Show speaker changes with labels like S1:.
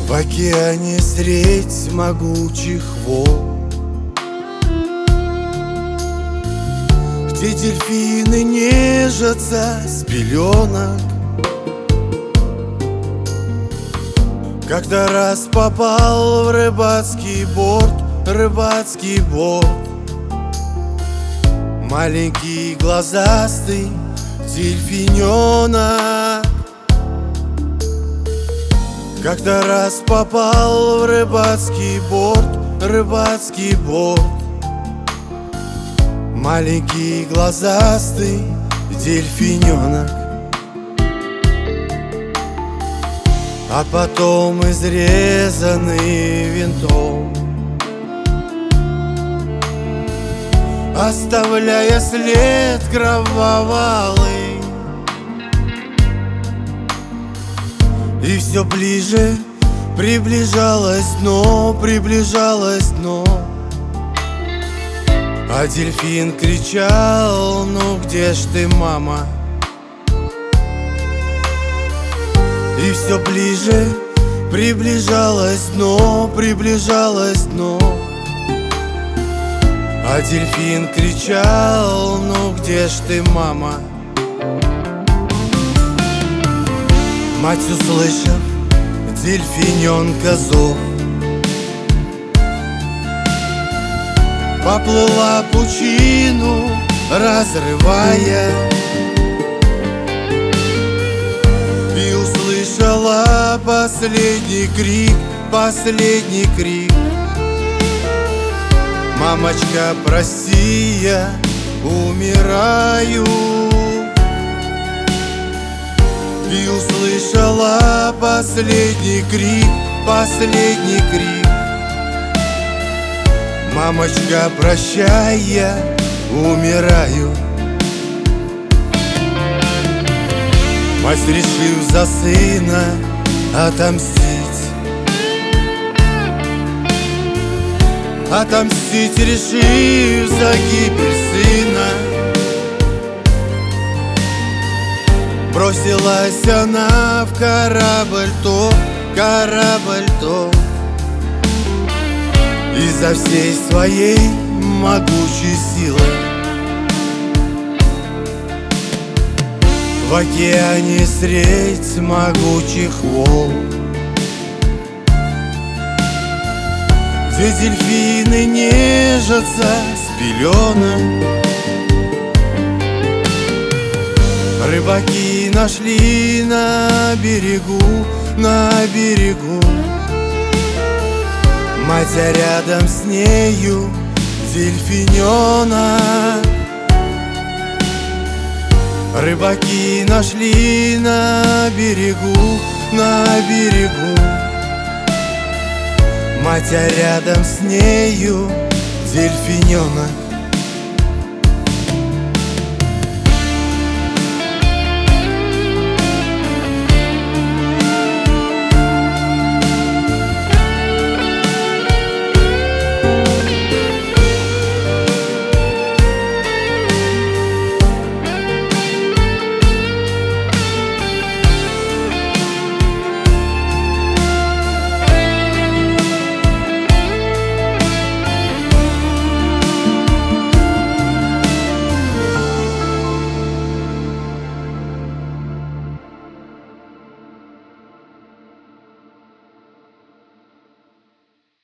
S1: В океане средь могучих волн, где дельфины нежатся с пеленок. Как-то раз попал в рыбацкий борт, маленький глазастый дельфиненок. Как-то раз попал в рыбацкий борт, маленький глазастый дельфиненок. А потом изрезанный винтом, оставляя след кровавый, и все ближе приближалось дно, а дельфин кричал: ну где ж ты, мама? И все ближе приближалось дно, а дельфин кричал: ну где ж ты, мама? Мать, услышав дельфиненка зов, поплыла пучину, разрывая, и услышала последний крик: мамочка, прости, я умираю. И услышала последний крик: мамочка, прощай, я умираю. Мать, решив за сына отомстить, решив за гибель сына, бросилась она в корабль тот, изо всей своей могучей силы. В океане средь могучих волн, где дельфины нежатся с пеленок, рыбаки нашли на берегу мать, а рядом с нею дельфиненок. Рыбаки нашли на берегу мать, а рядом с нею дельфиненок.